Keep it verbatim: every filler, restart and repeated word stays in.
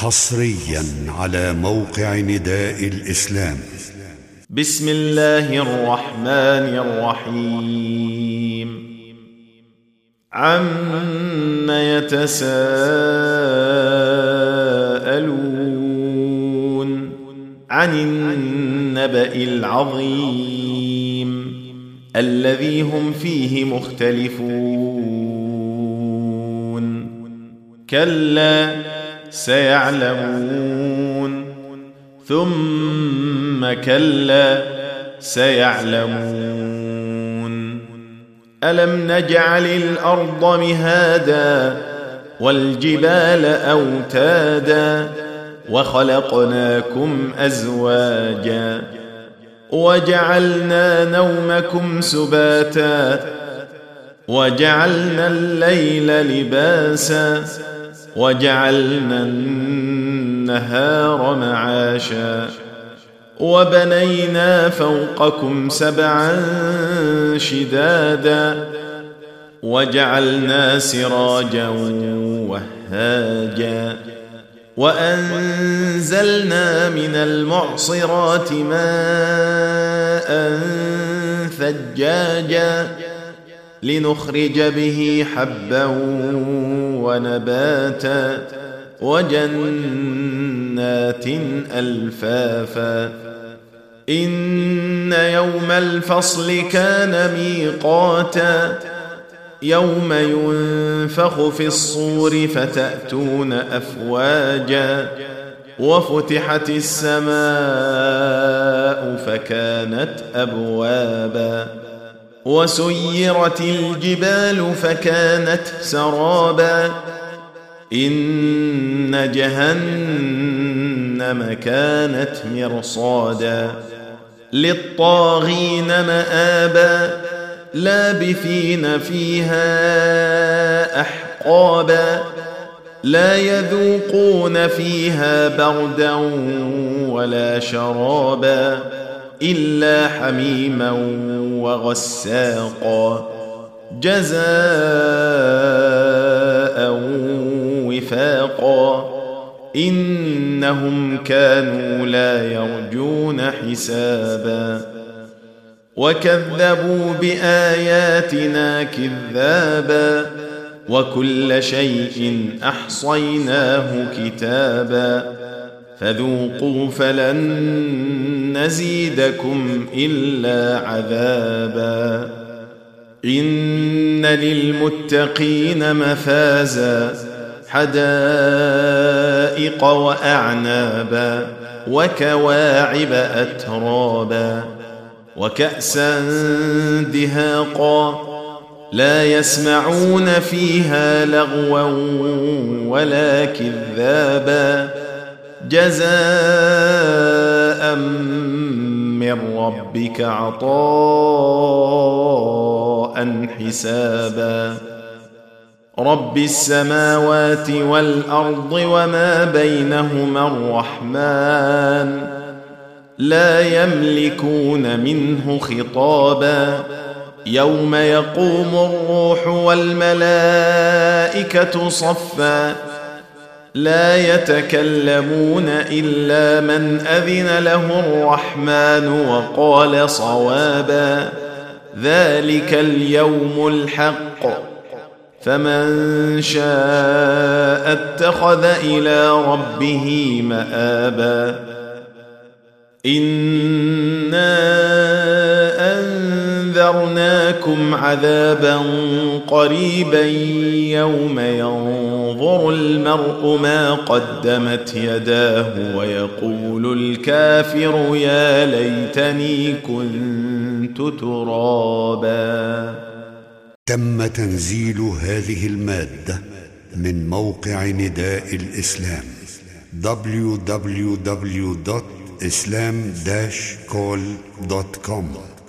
حصريا على موقع نداء الإسلام. بسم الله الرحمن الرحيم. عم يتساءلون عن النبأ العظيم الذي هم فيه مختلفون. كلا سيعلمون ثم كلا سيعلمون. ألم نجعل الأرض مهادا والجبال أوتادا وخلقناكم أزواجا وجعلنا نومكم سباتا وجعلنا الليل لباسا وجعلنا النهار معاشا وبنينا فوقكم سبعا شدادا وجعلنا سراجا وهاجا وأنزلنا من المعصرات ماء ثجاجا لنخرج به حبا ونباتا وجنات ألفافا. إن يوم الفصل كان ميقاتا يوم ينفخ في الصور فتأتون أفواجا وفتحت السماء فكانت أبوابا وسيرت الجبال فكانت سرابا. إن جهنم كانت مرصادا للطاغين مآبا لابثين فيها أحقابا لا يذوقون فيها بردا ولا شرابا إلا حميما وغساقا جزاء وفاقا. إنهم كانوا لا يرجون حسابا وكذبوا بآياتنا كذابا وكل شيء أحصيناه كتابا فذوقوا فلن نزيدكم إلا عذابا. إن للمتقين مفازا حدائق وأعنابا وكواعب أترابا وكأسا دهاقا لا يسمعون فيها لغوا ولا كذابا جزاء من ربك عطاء حسابا. رب السماوات والأرض وما بينهما الرحمن لا يملكون منه خطابا. يوم يقوم الروح والملائكة صفا لا يتكلمون إلا من أذن له الرحمن وقال صوابا. ذلك اليوم الحق فمن شاء اتخذ إلى ربه مآبا. إنا أنذرناكم عذابا قريبا يوم ينظر المرء ما قدمت يداه ويقول الكافر يا ليتني كنت ترابا. تم تنزيل هذه المادة من موقع نداء الإسلام دبليو دبليو دبليو دوت إسلام داش كول دوت كوم.